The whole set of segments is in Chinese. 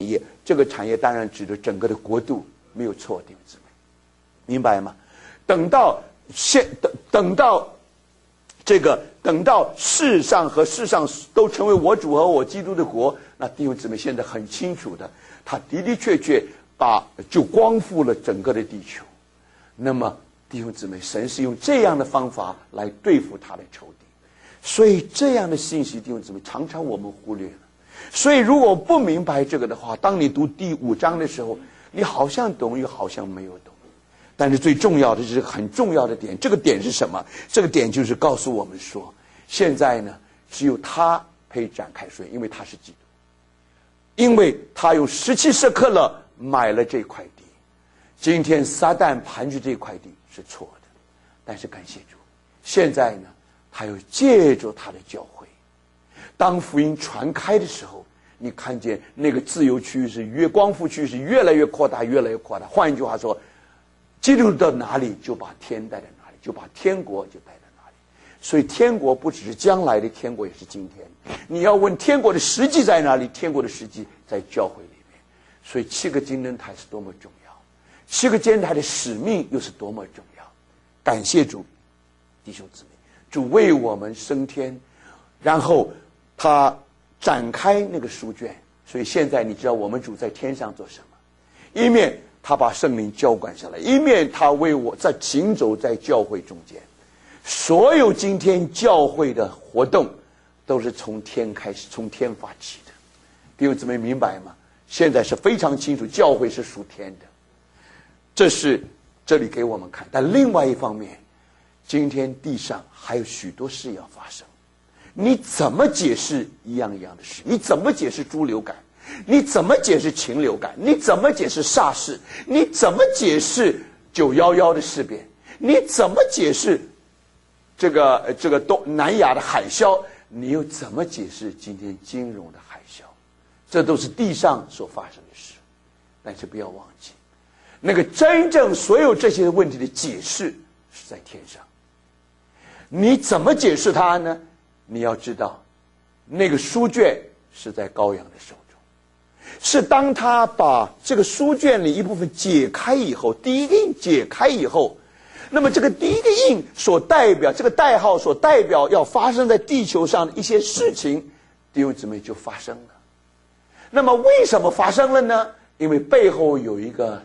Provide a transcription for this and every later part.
业，这个产业当然指的整个的国度，没有错，弟兄姊妹，明白吗？等到世上和世上都成为我主和我基督的国，那弟兄姊妹现在很清楚的，他的的确确就光复了整个的地球。那么弟兄姊妹，神是用这样的方法来对付他的仇敌，所以这样的信息弟兄姊妹常常我们忽略了。所以如果不明白这个的话，当你读第5章的时候，你好像懂又好像没有懂。但是最重要的是很重要的点，这个点是什么？这个点就是告诉我们说，现在呢只有他可以展开说，因为他是基督，因为他用17舍客勒买了这块地。今天撒旦盘踞这块地是错的，但是感谢主，现在呢他又借着他的教会，当福音传开的时候，你看见那个自由区光复区是越来越扩大，越来越扩大。换一句话说，基督到哪里就把天带到哪里，就把天国就带到哪里。所以天国不只是将来的天国，也是今天。你要问天国的实际在哪里，天国的实际在教会里面。所以7个金灯台是多么重要，7个金灯台的使命又是多么重要。感谢主，弟兄姊妹，主为我们升天，然后他展开那个书卷。所以现在你知道我们主在天上做什么，一面他把圣灵浇灌下来，一面他为我在行走在教会中间。所有今天教会的活动都是从天开始，从天发起的。弟兄姊妹明白吗？现在是非常清楚，教会是属天的，这是这里给我们看。但另外一方面，今天地上还有许多事要发生，你怎么解释一样一样的事？你怎么解释猪流感？你怎么解释禽流感？你怎么解释SARS事？你怎么解释911的事变？你怎么解释这个南亚的海啸？你又怎么解释今天金融的海啸？这都是地上所发生的事。但是不要忘记，那个真正所有这些问题的解释是在天上。你怎么解释它呢？你要知道，那个书卷是在羔羊的手中。是当他把这个书卷里一部分解开以后，第一个印解开以后，那么这个第一个印所代表，这个代号所代表要发生在地球上的一些事情，弟兄姊妹就发生了。那么为什么发生了呢？因为背后有一个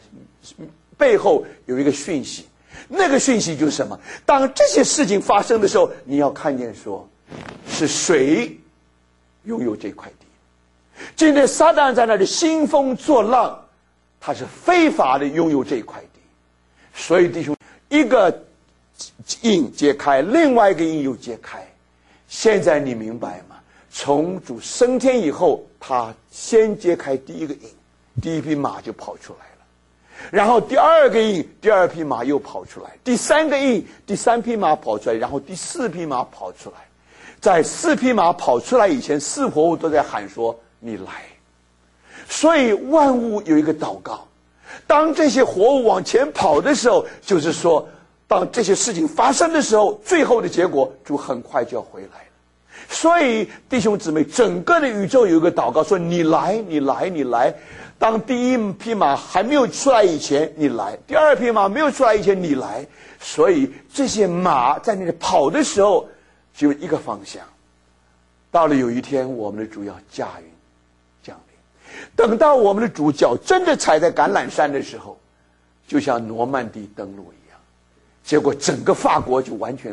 讯息，那个讯息就是什么？当这些事情发生的时候，你要看见说，是谁拥有这块地。今天撒旦在那里兴风作浪，他是非法的拥有这块地。所以弟兄，一个印揭开，另外一个印又揭开。现在你明白吗？从主升天以后，他先揭开第一个印，第一匹马就跑出来了。然后第二个印，第二匹马又跑出来。第三个印，第三匹马跑出来。然后第四匹马跑出来。在4匹马跑出来以前，4活物都在喊说，你来。所以万物有一个祷告，当这些活物往前跑的时候，就是说当这些事情发生的时候，最后的结果主很快就要回来了。所以弟兄姊妹，整个的宇宙有一个祷告说，你来你来你来。当第一匹马还没有出来以前你来，第二匹马没有出来以前你来。所以这些马在那里跑的时候只有一个方向，到了有一天我们的主要驾云降临。等到我们的主脚真的踩在橄榄山的时候，就像诺曼底登陆一样，结果整个法国就完全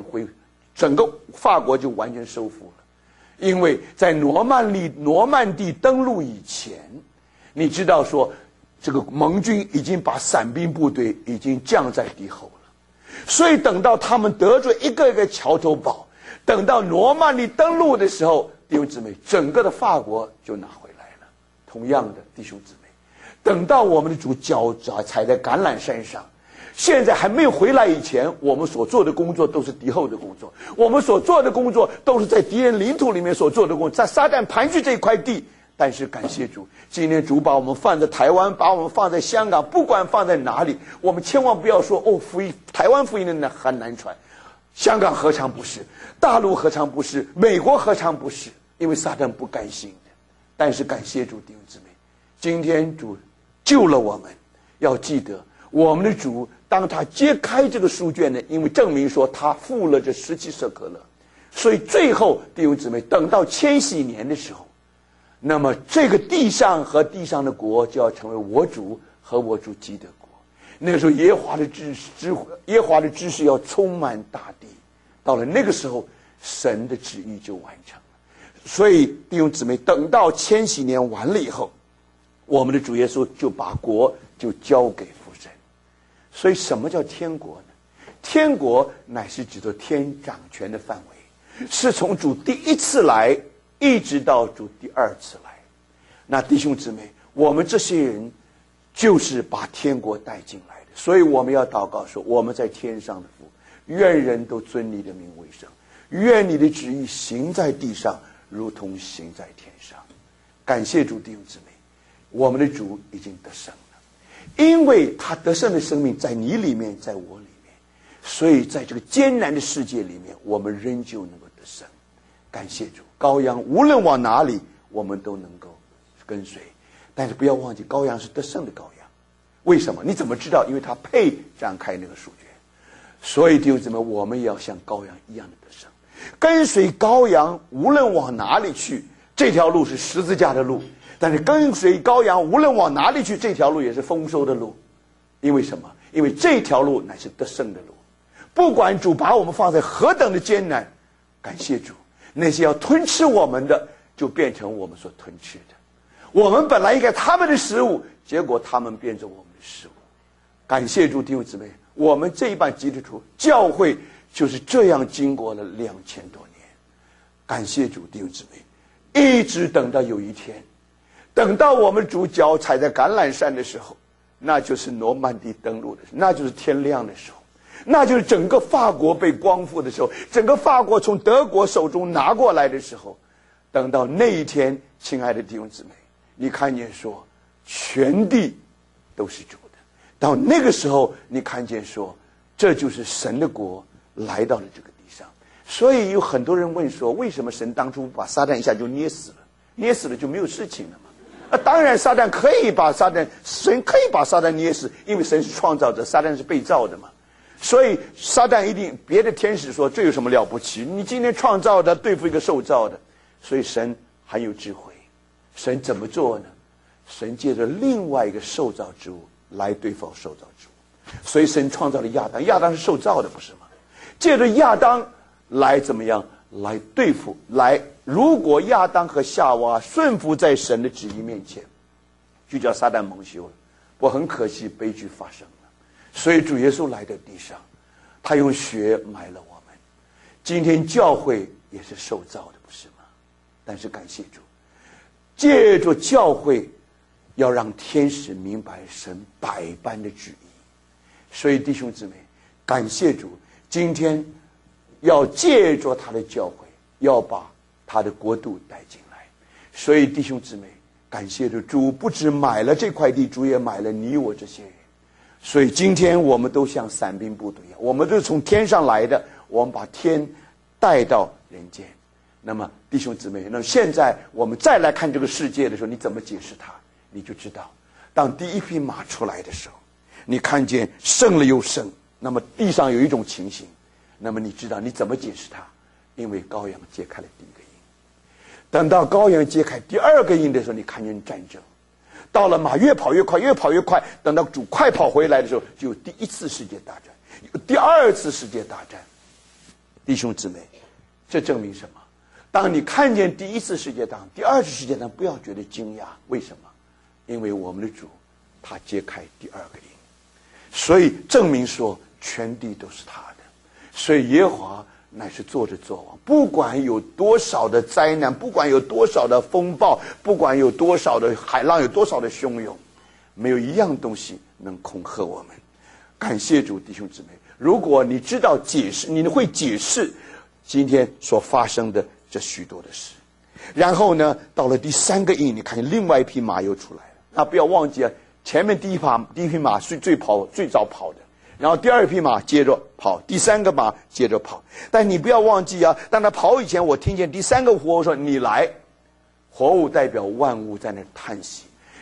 收复了。因为在诺曼底登陆以前，你知道说这个盟军已经把伞兵部队已经降在敌后了，所以等到他们得罪一个一个桥头堡，等到诺曼底登陆的时候，弟兄姊妹，整个的法国就拿回来了。同样的，弟兄姊妹，等到我们的主脚踩在橄榄山上，现在还没有回来以前，我们所做的工作都是敌后的工作，我们所做的工作都是在敌人领土里面所做的工作，在撒旦盘踞这一块地。但是感谢主，今天主把我们放在台湾，把我们放在香港，不管放在哪里，我们千万不要说福音，台湾福音的很难传，香港何尝不是，大陆何尝不是，美国何尝不是，因为撒旦不甘心的。但是感谢主，弟兄姊妹， 今天主救了我们，要记得我们的主，当他揭开这个书卷呢，因为证明说他付了这17舍客勒，所以最后弟兄姊妹，等到千禧年的时候，那么这个地上和地上的国就要成为我主和我主基的国。那个时候耶和华的知识要充满大地，到了那个时候神的旨意就完成了。所以弟兄姊妹，等到千禧年完了以后，我们的主耶稣就把国就交给父神。所以什么叫天国呢？天国乃是指着天掌权的范围，是从主第一次来一直到主第2次来。那弟兄姊妹，我们这些人就是把天国带进来的，所以我们要祷告说，我们在天上的父，愿人都尊你的名为圣，愿你的旨意行在地上如同行在天上。感谢主，弟兄姊妹，我们的主已经得胜了，因为他得胜的生命在你里面，在我里面，所以在这个艰难的世界里面，我们仍旧能够得胜。感谢主，羔羊无论往哪里，我们都能够跟随。但是不要忘记，羔羊是得胜的羔羊。为什么？你怎么知道？因为他配展开那个书卷。所以弟兄姊妹，我们也要像羔羊一样的得胜，跟随羔羊，无论往哪里去，这条路是十字架的路，但是跟随羔羊无论往哪里去，这条路也是丰收的路。因为什么？因为这条路乃是得胜的路。不管主把我们放在何等的艰难，感谢主，那些要吞吃我们的就变成我们所吞吃的。我们本来应该他们的食物，结果他们变成我们的食物。感谢主，弟兄姊妹，我们这一班基督徒教会就是这样经过了2000多年。感谢主，弟兄姊妹，一直等到有一天，等到我们主脚踩在橄榄山的时候，那就是诺曼底登陆的时候，那就是天亮的时候，那就是整个法国被光复的时候，整个法国从德国手中拿过来的时候。等到那一天，亲爱的弟兄姊妹，你看见说全地都是主的，到那个时候你看见说这就是神的国来到了这个地上。所以有很多人问说，为什么神当初把撒旦一下就捏死了？捏死了就没有事情了嘛？当然神可以把撒旦捏死，因为神是创造者，撒旦是被造的嘛。所以撒旦一定，别的天使说这有什么了不起？你今天创造的对付一个受造的。所以神很有智慧，神怎么做呢？神借着另外一个受造之物来对付受造之物。所以神创造了亚当，亚当是受造的，不是吗？借着亚当来怎么样？来对付，如果亚当和夏娃顺服在神的旨意面前，就叫撒旦蒙羞了。不过很可惜，悲剧发生了。所以主耶稣来到地上，他用血买了我们。今天教会也是受造的，不是吗？但是感谢主，借着教会要让天使明白神百般的旨意。所以弟兄姊妹，感谢主，今天要借着他的教会，要把他的国度带进来。所以弟兄姊妹，感谢主，不只买了这块地，主也买了你我这些人。所以今天我们都像伞兵部队一样，我们都是从天上来的，我们把天带到人间。那么弟兄姊妹，那么现在我们再来看这个世界的时候，你怎么解释它？你就知道，当第一匹马出来的时候，你看见胜了又胜，那么地上有一种情形，那么你知道你怎么解释它？因为羔羊揭开了第一个印。等到羔羊揭开第二个印的时候，你看见战争。到了马越跑越快，越跑越快，等到主快跑回来的时候，就有第一次世界大战，有第二次世界大战。弟兄姊妹，这证明什么？当你看见第一次世界大战、第二次世界大战，不要觉得惊讶。为什么？因为我们的主他揭开第二个印，所以证明说全地都是他的。所以耶和华乃是坐着作王，不管有多少的灾难，不管有多少的风暴，不管有多少的海浪，有多少的汹涌，没有一样东西能恐吓我们。感谢主，弟兄姊妹，如果你知道解释，你会解释今天所发生的这许多的事。然后呢，到了第三个印，你看见另外一匹马又出来了。那不要忘记啊，前面第一匹马是最早跑的，然后第二匹马接着跑，第三个马接着跑。但你不要忘记啊，当他跑以前，我听见第三个活物说：“你来。”活物代表万物在那叹息。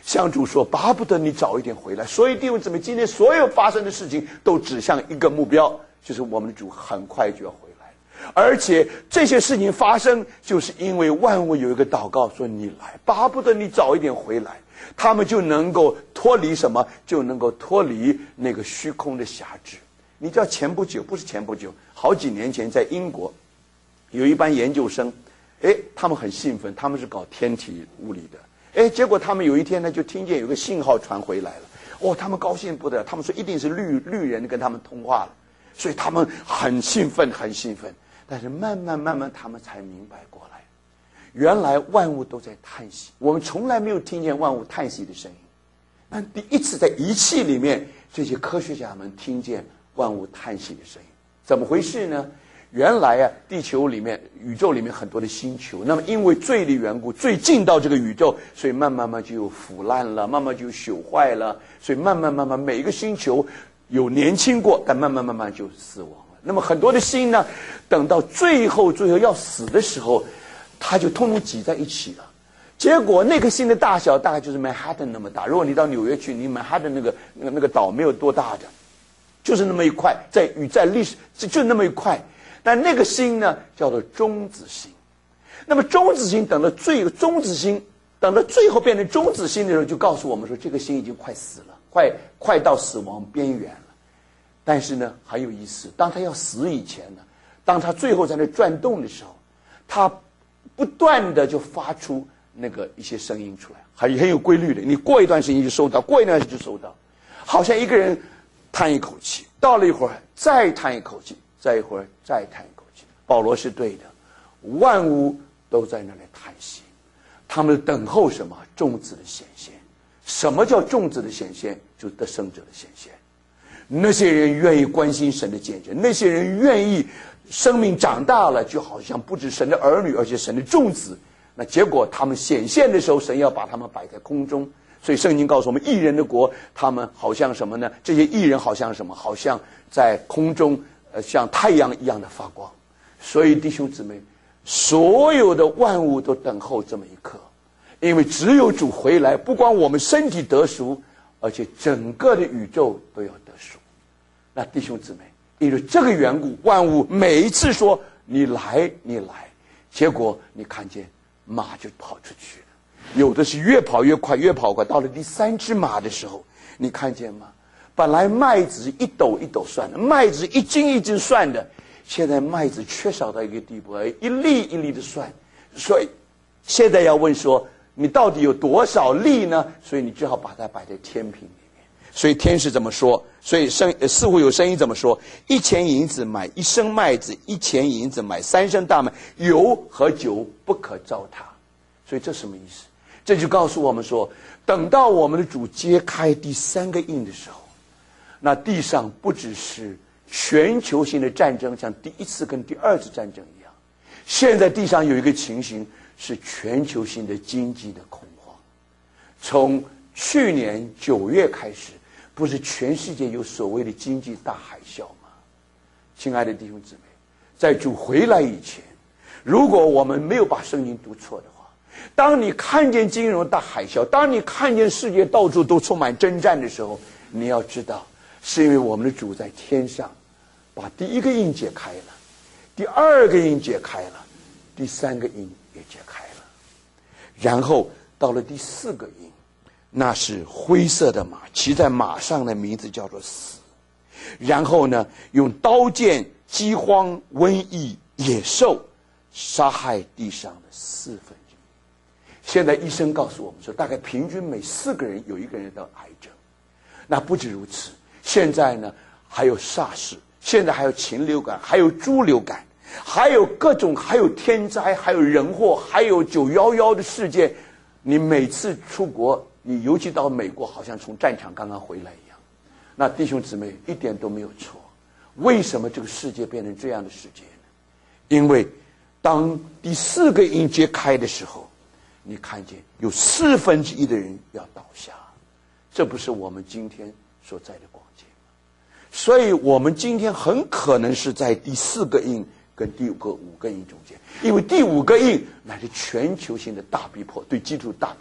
向主说，巴不得你早一点回来。所以弟兄姊妹，今天所有发生的事情都指向一个目标，就是我们的主很快就要回来。而且这些事情发生，就是因为万物有一个祷告说，你来，巴不得你早一点回来，他们就能够脱离什么？就能够脱离那个虚空的辖制。你知道前不久，不是前不久，好几年前在英国有一班研究生，他们很兴奋，他们是搞天体物理的，结果他们有一天呢，就听见有个信号传回来了，他们高兴不得了，他们说一定是绿人跟他们通话了，所以他们很兴奋，很兴奋。但是慢慢他们才明白过来，原来万物都在叹息，我们从来没有听见万物叹息的声音，但第一次在仪器里面，这些科学家们听见万物叹息的声音。怎么回事呢？原来地球里面宇宙里面很多的星球，那么因为罪的缘故，罪进到这个宇宙，所以慢慢就腐烂了，慢慢就朽坏了，所以慢慢每一个星球有年轻过，但慢慢就死亡了。那么很多的星呢，等到最后要死的时候，它就通通挤在一起了。结果那颗星的大小大概就是曼哈顿那么大，如果你到纽约去，你曼哈顿那个岛没有多大的，就是那么一块，在历史就那么一块。但那个星呢，叫做中子星。那么中子星等到最后变成中子星的时候，就告诉我们说，这个星已经快死了，快到死亡边缘了。但是呢，很有意思，当他要死以前呢，当他最后在那转动的时候，他不断的就发出那个一些声音出来，很有规律的。你过一段时间就收到，过一段时间就收到，好像一个人叹一口气，到了一会儿再叹一口气，再一会儿再叹一口气。保罗是对的，万物都在那里叹息，他们等候什么？众子的显现。什么叫众子的显现？就是得胜者的显现。那些人愿意关心神的见证，那些人愿意生命长大了，就好像不止神的儿女，而且神的众子。那结果他们显现的时候，神要把他们摆在空中。所以圣经告诉我们，义人的国，他们好像什么呢？这些义人好像什么？好像在空中，像太阳一样的发光。所以弟兄姊妹，所有的万物都等候这么一刻，因为只有主回来，不光我们身体得赎，而且整个的宇宙都要得赎。那弟兄姊妹，因为这个缘故，万物每一次说你来你来，结果你看见马就跑出去了，有的是越跑越快，越跑快，到了第3只马的时候，你看见吗？本来麦子一斗一斗算的，麦子一斤一斤算的，现在麦子缺少到一个地步，一粒一粒的算。所以现在要问说，你到底有多少粒呢？所以你只好把它摆在天平里面。所以天使怎么说？所以似乎有声音怎么说？1钱银子买1升麦子，1钱银子买3升大麦，油和酒不可糟蹋。所以这什么意思？这就告诉我们说，等到我们的主揭开第3个印的时候，那地上不只是全球性的战争，像第1次跟第2次战争一样，现在地上有一个情形是全球性的经济的恐慌。从去年9月开始，不是全世界有所谓的经济大海啸吗？亲爱的弟兄姊妹，在主回来以前，如果我们没有把圣经读错的话，当你看见金融大海啸，当你看见世界到处都充满征战的时候，你要知道，是因为我们的主在天上把第1个印解开了，第2个印解开了，第3个印也解开了，然后到了第4个印，那是灰色的马，骑在马上的名字叫做死。然后呢，用刀剑、饥荒、瘟疫、野兽杀害地上的1/4。现在医生告诉我们说，大概平均每4个人有1个人得癌症。那不止如此，现在呢还有SARS，现在还有禽流感，还有猪流感，还有各种，还有天灾，还有人祸，还有911的事件。你每次出国，你尤其到美国，好像从战场刚刚回来一样。那弟兄姊妹一点都没有错。为什么这个世界变成这样的世界呢？因为当第4个印揭开的时候，你看见有1/4的人要倒下，这不是我们今天所在的光景吗？所以我们今天很可能是在第4个印跟第5个印中间，因为第5个印乃是全球性的大逼迫，对基督大逼迫。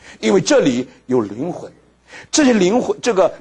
因为这里有灵魂，这些灵魂，这个